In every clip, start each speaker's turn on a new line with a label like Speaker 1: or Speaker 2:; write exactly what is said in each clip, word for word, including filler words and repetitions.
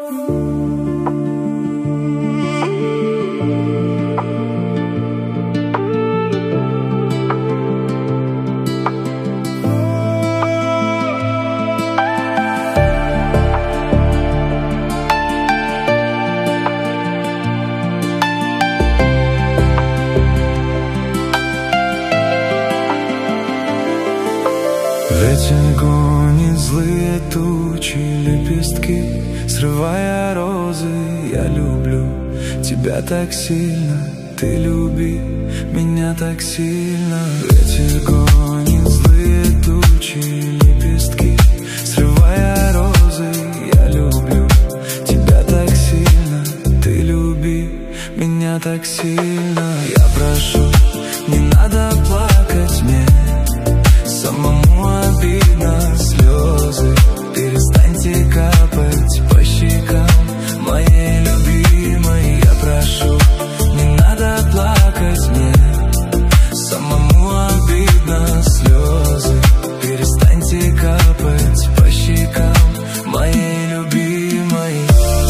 Speaker 1: Ветер гонит злые тучи, лепестки, срывая розы. Я люблю тебя так сильно, ты люби меня так сильно. Ветер гонит злые тучи, лепестки, срывая розы. Я люблю тебя так сильно, ты люби меня так сильно. Я прошу, не надо плакать мне, самому обидно, слезы перестаньте капать по щекам моей любимой. Я прошу, не надо плакать мне, самому обидно, слезы перестаньте капать по щекам моей любимой.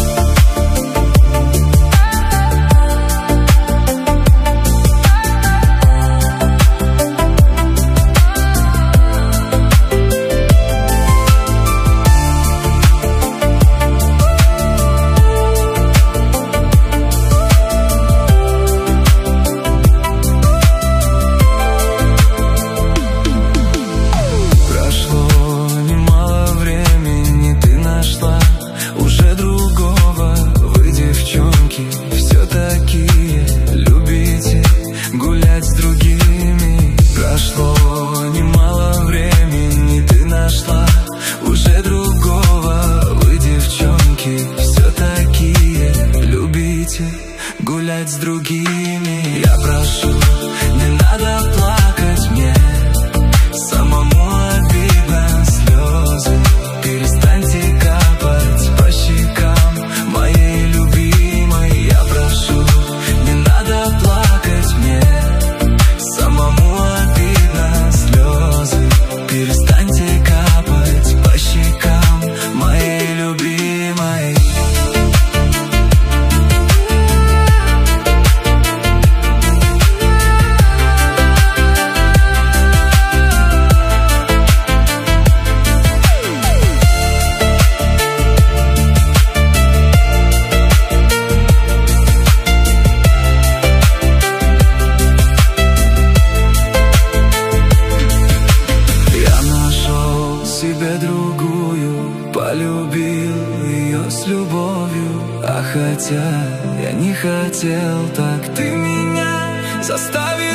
Speaker 1: Гулять с другими. Я прошу, не надо плакать мне, самому обидно, слезы перестаньте капать по щекам моей любимой. Я прошу, не надо плакать мне, самому обидно, слезы перестаньте капать по щекам моей любимой. Себе другую, полюбил ее с любовью. А хотя я не хотел так, ты меня заставил